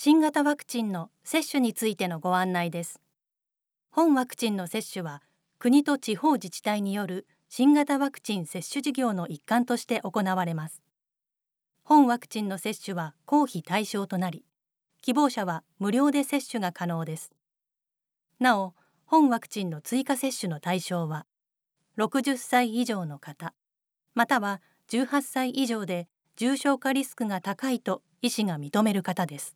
新型ワクチンの接種についてのご案内です。本ワクチンの接種は国と地方自治体による新型ワクチン接種事業の一環として行われます。本ワクチンの接種は公費対象となり、希望者は無料で接種が可能です。なお、本ワクチンの追加接種の対象は60歳以上の方、または18歳以上で重症化リスクが高いと医師が認める方です。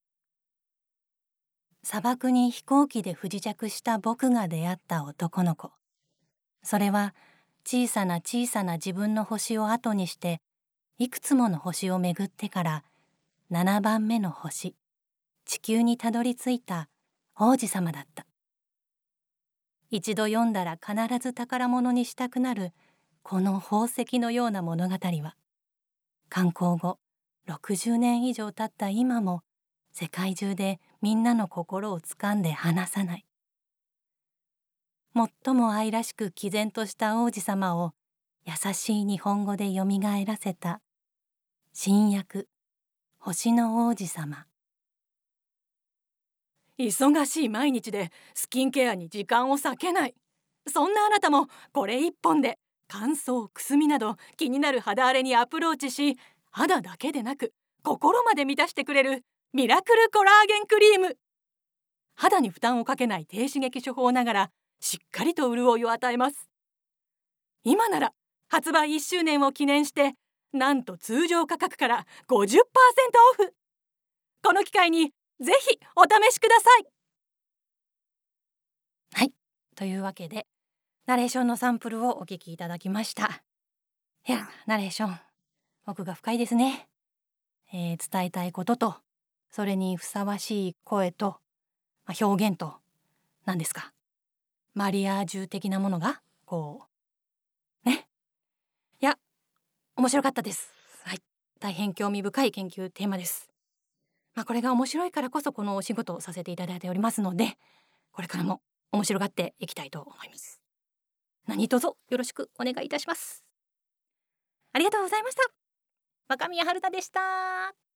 砂漠に飛行機で不時着した僕が出会った男の子。それは小さな小さな自分の星を後にしていくつもの星を巡ってから7番目の星、地球にたどり着いた王子様だった。一度読んだら必ず宝物にしたくなるこの宝石のような物語は、刊行後60年以上経った今も世界中でみんなの心をつかんで離さない。最も愛らしく毅然とした王子様を優しい日本語でよみがえらせた新訳、星の王子様。 忙しい毎日でスキンケアに時間を割けない。そんなあなたもこれ一本で乾燥、くすみなど気になる肌荒れにアプローチし、肌だけでなく心まで満たしてくれるミラクルコラーゲンクリーム。肌に負担をかけない低刺激処方ながらしっかりと潤いを与えます。今なら発売1周年を記念してなんと通常価格から 50% オフ。この機会にぜひお試しください。 はい、というわけでナレーションのサンプルをお聞きいただきました。いや、ナレーション奥が深いですね。伝えたいこととそれにふさわしい声と、表現と何ですか、マリアージュ的なものがこうね、いや面白かったです。はい、大変興味深い研究テーマです。これが面白いからこそこのお仕事をさせていただいておりますので、これからも面白がっていきたいと思います。何卒よろしくお願いいたします。ありがとうございました。若宮春太でした。